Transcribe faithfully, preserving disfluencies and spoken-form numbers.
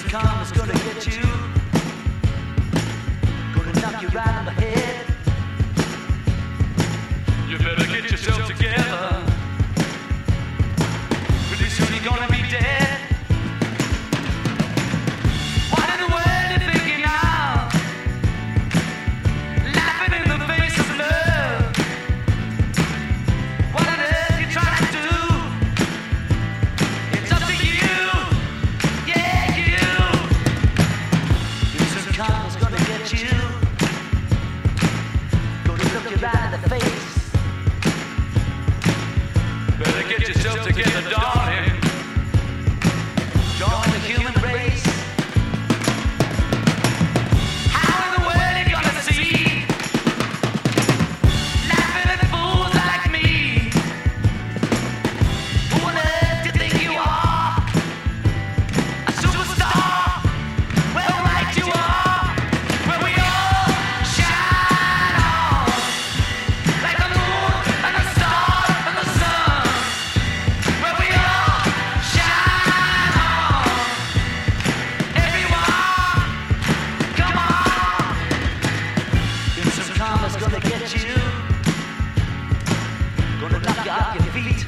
karma's gonna get you. Gonna knock you right on the head. You better get yourself together. Pretty soon you're gonna be dead. What in the world you thinking of? Laughing in the face of love. What on earth you trying to do? It's up to you. Yeah, you. Soon karma's gonna get you. Gonna look you right in the face. Better get yourself together, darling. Join the human race. How in the world you gonna see? Laughing at fools like me. Who on earth do you think you are? A superstar? Well, right you are. Where we all shine on. Like the moon and the stars and the sun. Where we all shine on. Everyone, come on. Soon karma's gonna get you. Gonna knock you off your feet.